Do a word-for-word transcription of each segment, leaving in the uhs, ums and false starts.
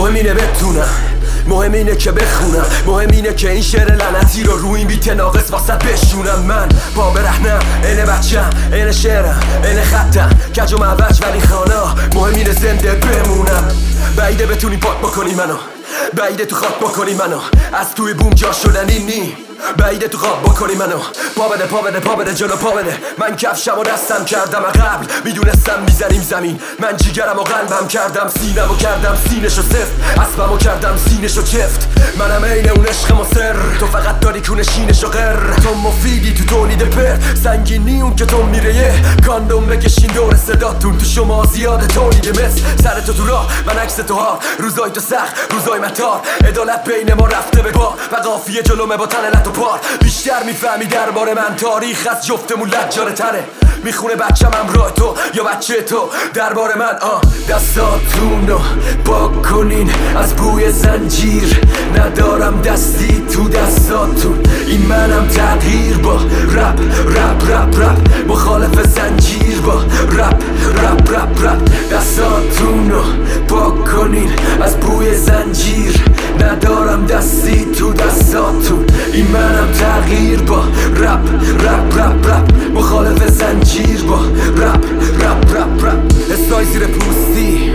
مهم اینه بتونم، مهم اینه که بخونم، مهم اینه که این شعر لعنتی رو روی این بیت ناقص واسه بشونم. من با برهنم، اینه بچم، اینه شعرم، اینه خطم، کج و معوج ولی خانا. مهم اینه زنده بمونم. بعیده بتونی پاک بکنی منو، بعیده تو خاک بکنی منو، از توی بوم جا شدنی نی. بعیده تو خواب بکنی منو، پا بده پا بده پا بده جلو پا بده. من کفشم و دستم کردم قبل، میدونستم میزنیم زمین. من جیگرم و قلبم کردم سینم و کردم سینشو سفت، اسبم و کردم سینشو چفت. منم عین اون عشق مصر، تو فقط داری کونه شینشو غر. تو مفیدی تو تولید پر، سنگینی اون که تو میره یه کاندوم بکشین دور صداتون. تو شما زیاده تولید مس، سر تو تو راه من عکس تو ها. روزای تو سخت روزای متار، عدالت بین ما رفته به با و قافیه جلومه با تن لط و پار. بیشتر میفهمی درباره من، تاریخ از جفتمون لجاره تره. میخونه بچم همراه تو یا بچه تو درباره من. آه دستاتون رو پاک کنین از بوی زنجیر، ندارم دستی تو دستاتون. این منم تغییر با رپ رپ رپ رپ، مخالف زنجیر با رپ رپ رپ رپ. دستاتون رو پاک کنین از بوی زنجیر، ندارم دستی تو دستاتون. این منم تغییر با رپ رپ رپ رپ، مخالف زنجیر با رپ رپ رپ رپ. استای زیر پوستی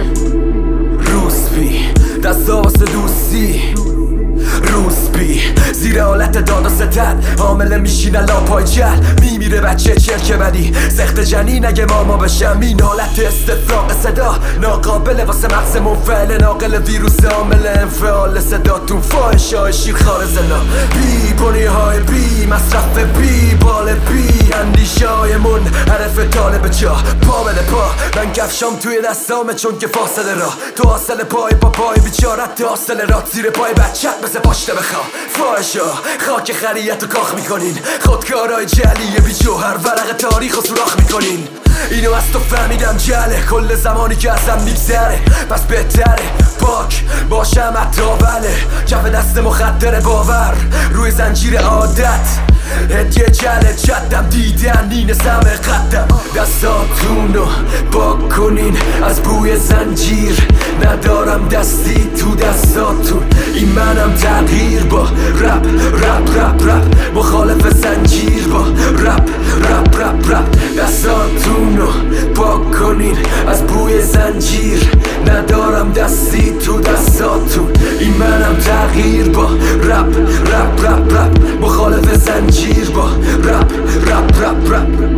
روسپی، دستا واسه دوستی روسپی، زیر حالت داد و ستد حامله میشینه لا پای جل. میمیره بچه چرکه بدی سخت جنین اگه ماما بشم. این حالت استفراغ صدا ناقابله واسه مغز منفعل، ناقل ویروس عامل انفعال صداتون. فاحش های شیرخوار زنا، بی بنی های بی مصرف، بی بال بی اندیشه های من حرف طالب جا. پا بده پا، من کفشام توی دستامه چون که فاصله راه. تو حاصل پای با پای بیچارت، تو حاصل رات زیر پای بچت مثل پاشته بخوا. فاحشا خاک خریت و کاخ میکنین، خودکارای جلیه بی جوهر ورق تاریخ و سوراخ میکنین. اینو از تو فهمیدم جله، کل زمانی که ازم میگذره پس بهتره پاک باشم حتی بله. کف دست مخدر باور روی زنجیر عادت، هدیه جله جدم دیدن این سمه قدم. دستاتون رو پاک کنین از بوی زنجیر، ندارم دستی تو دستاتون. این منم تغییر با رپ رپ رپ رپ، مخالف زنجیر با رپ رپ رپ رپ. دستاتون رو پاک کنین از بوی زنجیر، ندارم دستی تو دستاتون. این منم تغییر با رپ رپ رپ رپ، مخالف زنجیر با رپ رپ رپ رپ.